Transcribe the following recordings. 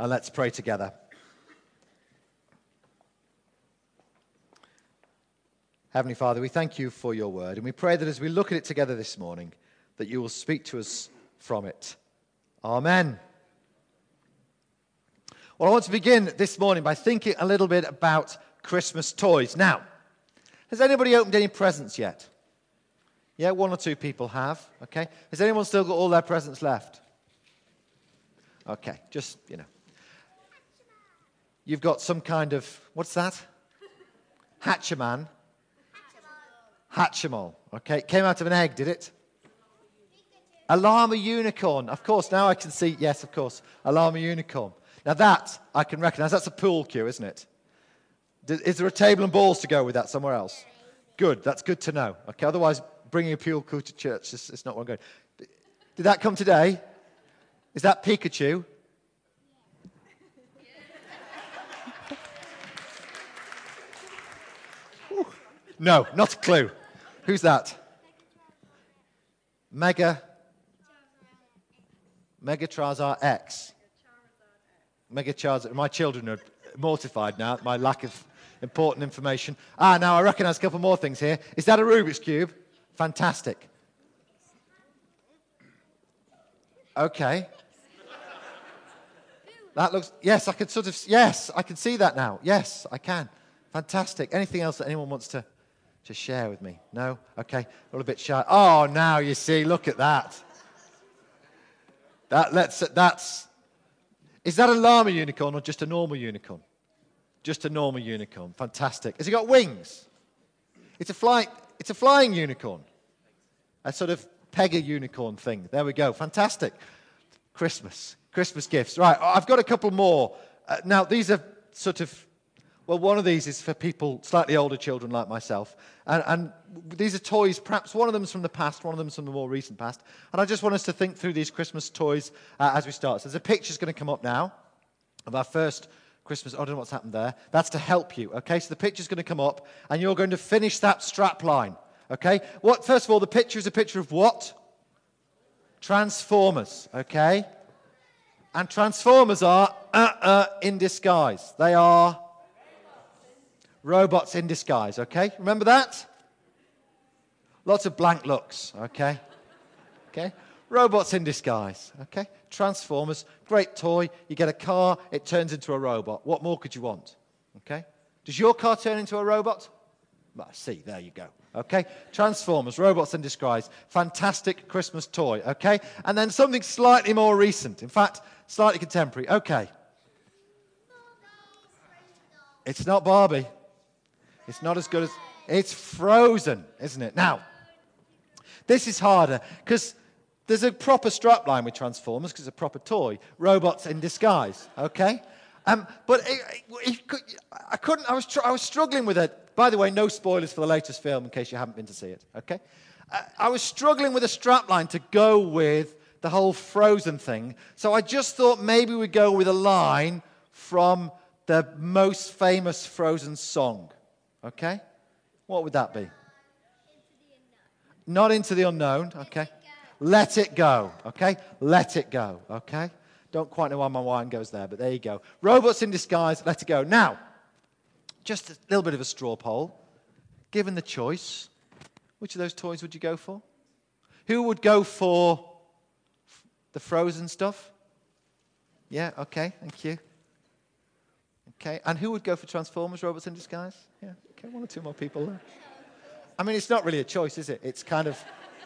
and let's pray together. Heavenly Father, we thank you for your word, and we pray that as we look at it together this morning, that you will speak to us from it. Amen. Well, I want to begin this morning by thinking a little bit about Christmas toys. Now, has anybody opened any presents yet? Yeah, one or two people have. Okay. Has anyone still got all their presents left? Okay, just, You've got some kind of, what's that? Hatchaman. Hatchimal. Okay, it came out of an egg, did it? A llama unicorn. Of course, now I can see, yes, of course, a llama unicorn. Now that I can recognize. That's a pool cue, isn't it? Is there a table and balls to go with that somewhere else? Good, that's good to know. Okay, otherwise bringing a pool cue to church is not what I'm going. Did that come today? Is that Pikachu? No, not a clue. Who's that? Mega Charizard X. Mega Charizard. My children are mortified now at my lack of important information. Now I recognize a couple more things here. Is that a Rubik's Cube? Fantastic. Okay. That looks, yes, I can see that now. Yes, I can. Fantastic. Anything else that anyone wants to share with me? No? Okay. A little bit shy. Oh, now you see, look at that. Is that a llama unicorn or just a normal unicorn? Just a normal unicorn. Fantastic. Has it got wings? It's a flying unicorn. A sort of Pega unicorn thing. There we go. Fantastic. Christmas gifts. Right, I've got a couple more. Now, these are sort of, one of these is for people, slightly older children like myself. And these are toys, perhaps one of them's from the past, one of them's from the more recent past. And I just want us to think through these Christmas toys as we start. So there's a picture's going to come up now of our first Christmas. I don't know what's happened there. That's to help you, okay? So the picture's going to come up, and you're going to finish that strap line, okay? First of all, the picture is a picture of what? Transformers, okay? And Transformers are in disguise. They are robots in disguise, okay? Remember that? Lots of blank looks, okay? Okay? Robots in disguise, okay? Transformers, great toy. You get a car, it turns into a robot. What more could you want? Okay? Does your car turn into a robot? Well, see, there you go. Okay? Transformers, robots in disguise. Fantastic Christmas toy, okay? And then something slightly more recent. In fact, slightly contemporary. Okay. It's not Barbie. It's not as good as... It's Frozen, isn't it? Now, this is harder because there's a proper strapline with Transformers because it's a proper toy. Robots in disguise, okay? But I couldn't... I was struggling with it. By the way, no spoilers for the latest film in case you haven't been to see it, okay? I was struggling with a strapline to go with the whole Frozen thing. So I just thought maybe we'd go with a line from the most famous Frozen song. Okay? What would that be? Not Into the Unknown, okay? Let It Go, okay? Let It Go, okay? Don't quite know why my mind goes there, but there you go. Robots in disguise, Let It Go. Now, just a little bit of a straw poll. Given the choice, which of those toys would you go for? Who would go for the Frozen stuff? Yeah, okay, thank you. Okay, and who would go for Transformers, Robots in Disguise? Yeah, okay, one or two more people there. I mean, it's not really a choice, is it? It's kind of,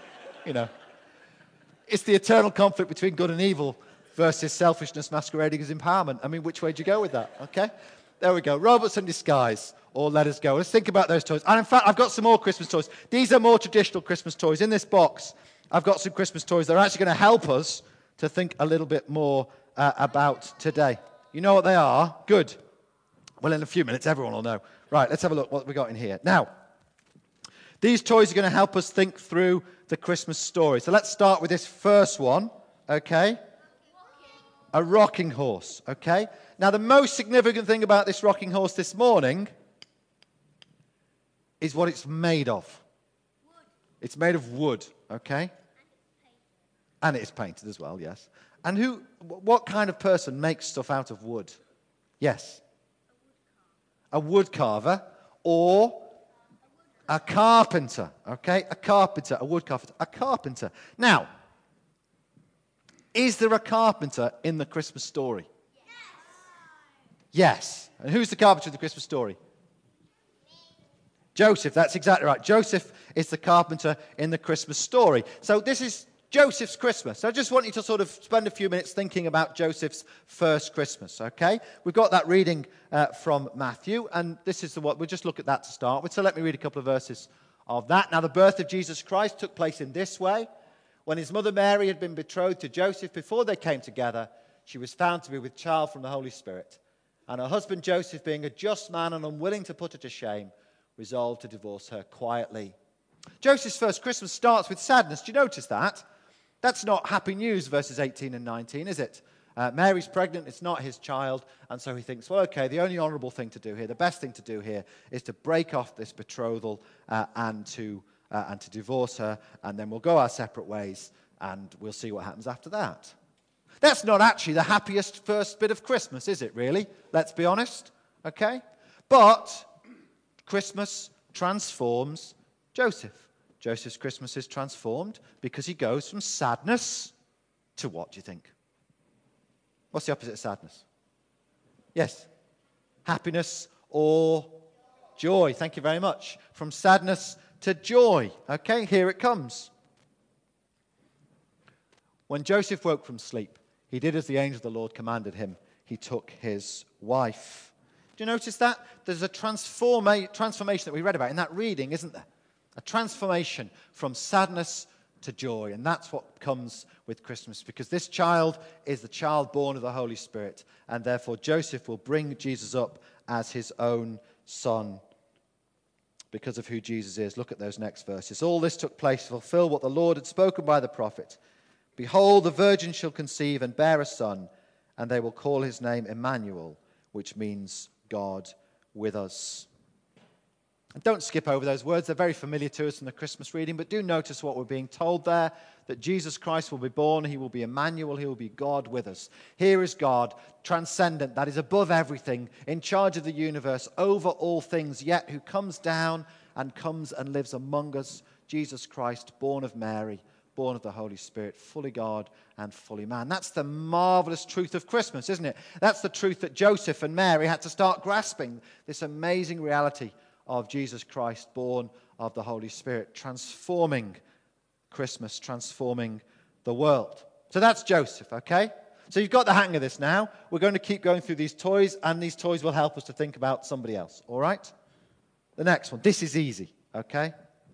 it's the eternal conflict between good and evil versus selfishness masquerading as empowerment. I mean, which way do you go with that? Okay, there we go. Robots in Disguise, or Let Us Go. Let's think about those toys. And in fact, I've got some more Christmas toys. These are more traditional Christmas toys. In this box, I've got some Christmas toys that are actually going to help us to think a little bit more about today. You know what they are? Good. Well, in a few minutes, everyone will know. Right, let's have a look what we got in here. Now, these toys are going to help us think through the Christmas story. So let's start with this first one, okay? A rocking horse, okay? Now, the most significant thing about this rocking horse this morning is what it's made of. Wood. It's made of wood, okay? And it's painted as well, yes. And what kind of person makes stuff out of wood? Yes. A wood carver or a carpenter. Okay? A carpenter, a wood carpenter, a carpenter. Now, is there a carpenter in the Christmas story? Yes. And who's the carpenter in the Christmas story? Joseph, that's exactly right. Joseph is the carpenter in the Christmas story. So this is Joseph's Christmas. So I just want you to sort of spend a few minutes thinking about Joseph's first Christmas, okay? We've got that reading from Matthew, and this is we'll just look at that to start with. So let me read a couple of verses of that. Now, the birth of Jesus Christ took place in this way. When his mother Mary had been betrothed to Joseph, before they came together, she was found to be with child from the Holy Spirit. And her husband Joseph, being a just man and unwilling to put her to shame, resolved to divorce her quietly. Joseph's first Christmas starts with sadness. Do you notice that? That's not happy news, verses 18 and 19, is it? Mary's pregnant, it's not his child, and so he thinks, well, okay, the only honourable thing to do here, the best thing to do here, is to break off this betrothal and to divorce her, and then we'll go our separate ways, and we'll see what happens after that. That's not actually the happiest first bit of Christmas, is it, really? Let's be honest, okay? But Christmas transforms Joseph. Joseph's Christmas is transformed because he goes from sadness to what, do you think? What's the opposite of sadness? Yes. Happiness or joy. Thank you very much. From sadness to joy. Okay, here it comes. When Joseph woke from sleep, he did as the angel of the Lord commanded him. He took his wife. Do you notice that? There's a transformation that we read about in that reading, isn't there? A transformation from sadness to joy. And that's what comes with Christmas, because this child is the child born of the Holy Spirit. And therefore, Joseph will bring Jesus up as his own son because of who Jesus is. Look at those next verses. All this took place to fulfill what the Lord had spoken by the prophet. Behold, the virgin shall conceive and bear a son, and they will call his name Emmanuel, which means God with us. And don't skip over those words. They're very familiar to us in the Christmas reading, but do notice what we're being told there, that Jesus Christ will be born, he will be Emmanuel, he will be God with us. Here is God, transcendent, that is above everything, in charge of the universe, over all things, yet who comes down and comes and lives among us, Jesus Christ, born of Mary, born of the Holy Spirit, fully God and fully man. That's the marvelous truth of Christmas, isn't it? That's the truth that Joseph and Mary had to start grasping, this amazing reality of Jesus Christ, born of the Holy Spirit, transforming Christmas, transforming the world. So that's Joseph, okay? So you've got the hang of this now. We're going to keep going through these toys, and these toys will help us to think about somebody else, all right? The next one. This is easy, okay?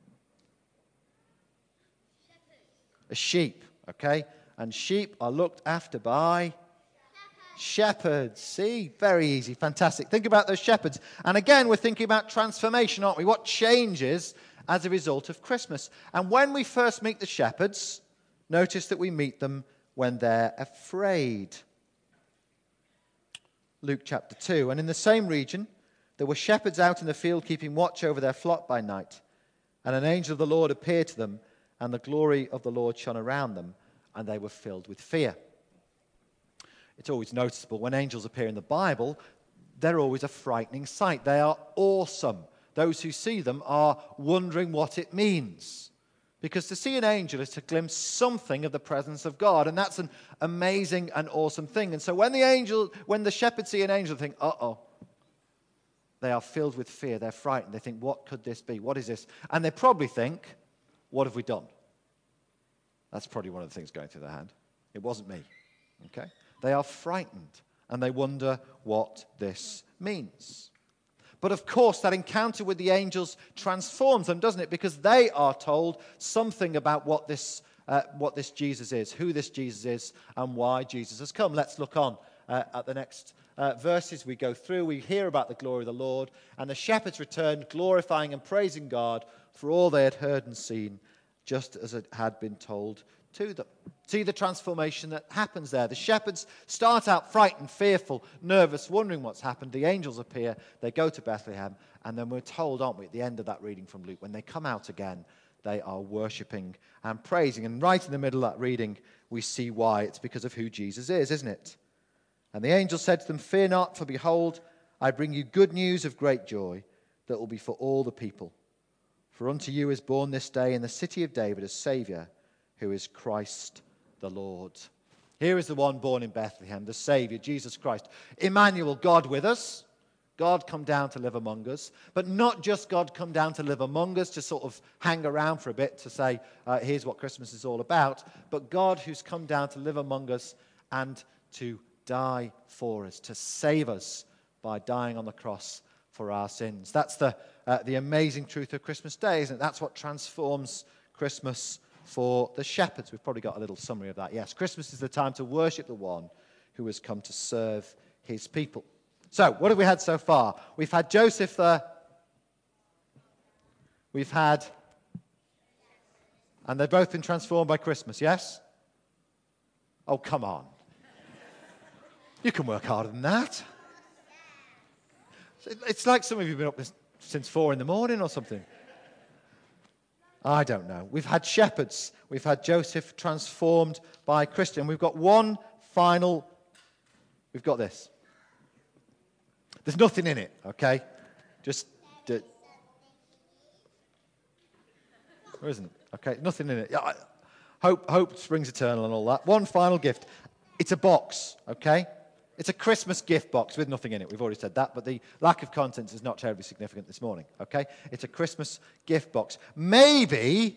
A sheep, okay? And sheep are looked after by shepherds. See? Very easy. Fantastic. Think about those shepherds. And again, we're thinking about transformation, aren't we? What changes as a result of Christmas? And when we first meet the shepherds, notice that we meet them when they're afraid. Luke chapter 2. And in the same region, there were shepherds out in the field keeping watch over their flock by night. And an angel of the Lord appeared to them, and the glory of the Lord shone around them, and they were filled with fear. It's always noticeable when angels appear in the Bible, they're always a frightening sight. They are awesome. Those who see them are wondering what it means. Because to see an angel is to glimpse something of the presence of God, and that's an amazing and awesome thing. And so when the shepherds see an angel, they think, uh-oh. They are filled with fear. They're frightened. They think, what could this be? What is this? And they probably think, what have we done? That's probably one of the things going through their head. It wasn't me. Okay? They are frightened, and they wonder what this means. But of course, that encounter with the angels transforms them, doesn't it? Because they are told something about what this Jesus is, who this Jesus is, and why Jesus has come. Let's look on at the next verses we go through. We hear about the glory of the Lord, and the shepherds returned, glorifying and praising God for all they had heard and seen, just as it had been told to them. See the transformation that happens there. The shepherds start out frightened, fearful, nervous, wondering what's happened. The angels appear. They go to Bethlehem. And then we're told, aren't we, at the end of that reading from Luke, when they come out again, they are worshipping and praising. And right in the middle of that reading, we see why. It's because of who Jesus is, isn't it? And the angel said to them, "Fear not, for behold, I bring you good news of great joy that will be for all the people. For unto you is born this day in the city of David a Saviour, who is Christ the Lord." Here is the one born in Bethlehem, the Saviour, Jesus Christ. Emmanuel, God with us. God come down to live among us. But not just God come down to live among us, to sort of hang around for a bit to say, here's what Christmas is all about. But God who's come down to live among us and to die for us, to save us by dying on the cross for our sins. That's the amazing truth of Christmas Day, isn't it? That's what transforms Christmas for the shepherds. We've probably got a little summary of that. Yes, Christmas is the time to worship the one who has come to serve his people. So, what have we had so far? We've had Joseph there. We've had, and they've both been transformed by Christmas, yes? Oh, come on. You can work harder than that. It's like some of you have been up since 4 a.m. or something. I don't know. We've had shepherds. We've had Joseph transformed by Christian. We've got one final. We've got this. There's nothing in it, okay? Just. There isn't. Okay, nothing in it. Hope springs eternal and all that. One final gift. It's a box, okay? It's a Christmas gift box with nothing in it. We've already said that, but the lack of contents is not terribly significant this morning, okay? It's a Christmas gift box. Maybe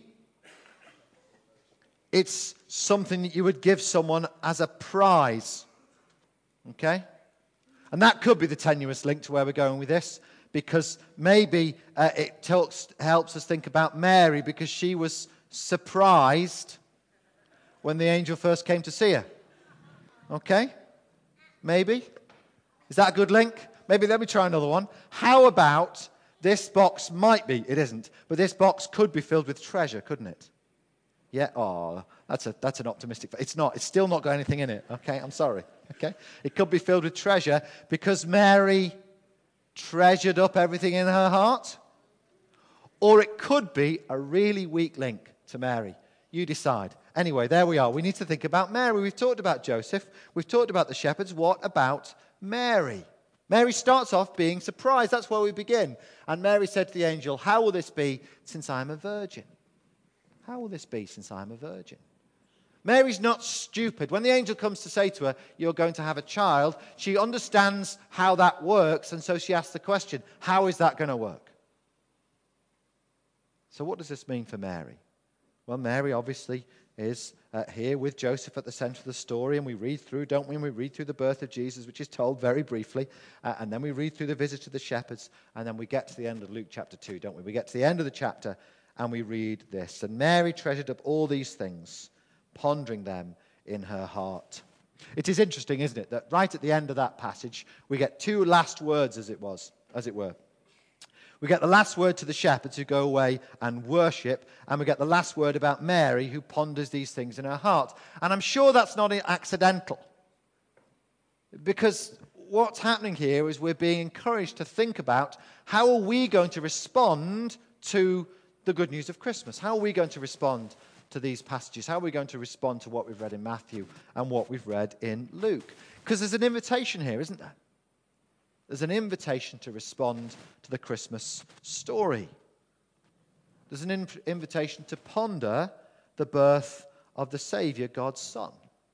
it's something that you would give someone as a prize, okay? And that could be the tenuous link to where we're going with this, because maybe it helps us think about Mary, because she was surprised when the angel first came to see her. Okay? Maybe. Is that a good link? Maybe let me try another one. How about this box might be, it isn't, but this box could be filled with treasure, couldn't it? Yeah? Oh, that's an optimistic. It's not. It's still not got anything in it. Okay? I'm sorry. Okay? It could be filled with treasure because Mary treasured up everything in her heart. Or it could be a really weak link to Mary. You decide. Anyway, there we are. We need to think about Mary. We've talked about Joseph. We've talked about the shepherds. What about Mary? Mary starts off being surprised. That's where we begin. And Mary said to the angel, "How will this be since I am a virgin?" How will this be since I am a virgin? Mary's not stupid. When the angel comes to say to her, "You're going to have a child," she understands how that works. And so she asks the question, how is that going to work? So what does this mean for Mary? Well, Mary obviously is here with Joseph at the center of the story, and we read through, don't we? And we read through the birth of Jesus, which is told very briefly, and then we read through the visit to the shepherds, and then we get to the end of Luke chapter 2, don't we? We get to the end of the chapter, and we read this. And Mary treasured up all these things, pondering them in her heart. It is interesting, isn't it, that right at the end of that passage, we get two last words, as it were. We get the last word to the shepherds who go away and worship, and we get the last word about Mary who ponders these things in her heart. And I'm sure that's not accidental, because what's happening here is we're being encouraged to think about how are we going to respond to the good news of Christmas? How are we going to respond to these passages? How are we going to respond to what we've read in Matthew and what we've read in Luke? Because there's an invitation here, isn't there? There's an invitation to respond to the Christmas story. There's an invitation to ponder the birth of the Saviour, God's Son.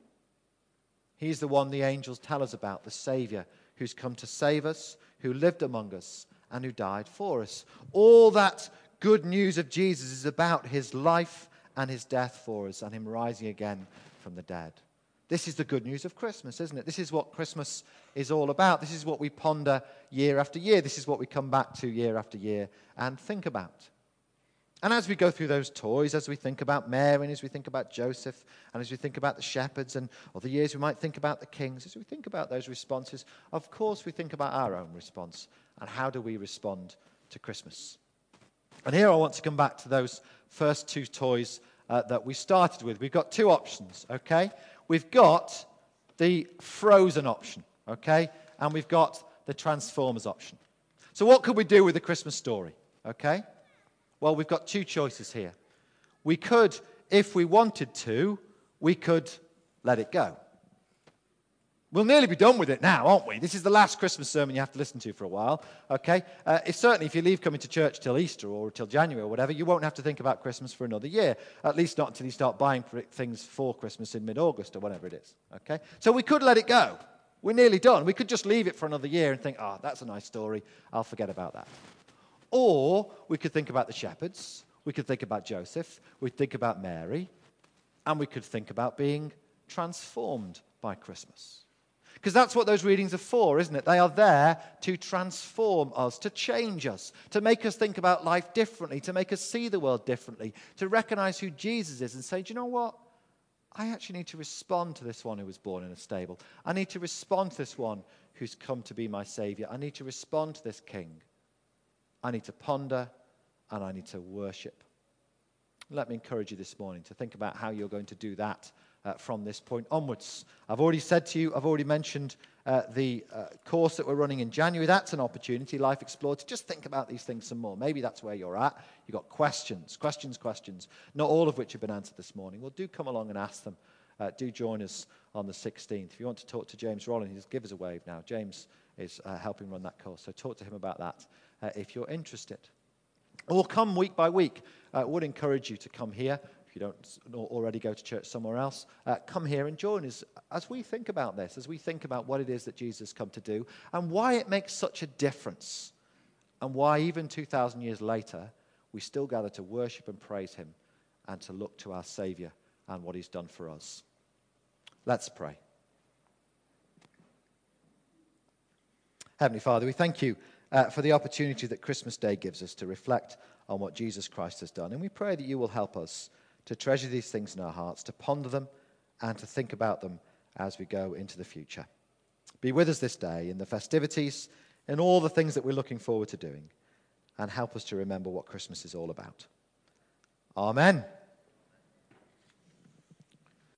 He's the one the angels tell us about, the Saviour who's come to save us, who lived among us, and who died for us. All that good news of Jesus is about his life and his death for us, and him rising again from the dead. This is the good news of Christmas, isn't it? This is what Christmas is all about. This is what we ponder year after year. This is what we come back to year after year and think about. And as we go through those toys, as we think about Mary, and as we think about Joseph, and as we think about the shepherds, and other years we might think about the kings, as we think about those responses, of course we think about our own response, and how do we respond to Christmas. And here I want to come back to those first two toys that we started with. We've got two options, okay? We've got the Frozen option, okay? And we've got the Transformers option. So what could we do with the Christmas story, okay? Well, we've got two choices here. We could, if we wanted to, we could let it go. We'll nearly be done with it now, aren't we? This is the last Christmas sermon you have to listen to for a while, okay? Certainly, if you leave coming to church till Easter or till January or whatever, you won't have to think about Christmas for another year, at least not until you start buying things for Christmas in mid-August or whatever it is, okay? So we could let it go. We're nearly done. We could just leave it for another year and think, that's a nice story. I'll forget about that. Or we could think about the shepherds. We could think about Joseph. We'd think about Mary. And we could think about being transformed by Christmas. Because that's what those readings are for, isn't it? They are there to transform us, to change us, to make us think about life differently, to make us see the world differently, to recognize who Jesus is and say, do you know what? I actually need to respond to this one who was born in a stable. I need to respond to this one who's come to be my Savior. I need to respond to this King. I need to ponder and I need to worship. Let me encourage you this morning to think about how you're going to do that from this point onwards. I've already mentioned the course that we're running in January. That's an opportunity, Life Explored, to just think about these things some more. Maybe that's where you're at. You've got questions, not all of which have been answered this morning. Well, do come along and ask them. Do join us on the 16th. If you want to talk to James Rollins, just give us a wave now. James is helping run that course, so talk to him about that if you're interested. Or come week by week. I would encourage you to come here. If you don't already go to church somewhere else, come here and join us as we think about this, as we think about what it is that Jesus has come to do and why it makes such a difference and why even 2,000 years later we still gather to worship and praise him and to look to our Savior and what he's done for us. Let's pray. Heavenly Father, we thank you for the opportunity that Christmas Day gives us to reflect on what Jesus Christ has done. And we pray that you will help us to treasure these things in our hearts, to ponder them, and to think about them as we go into the future. Be with us this day in the festivities, in all the things that we're looking forward to doing, and help us to remember what Christmas is all about. Amen.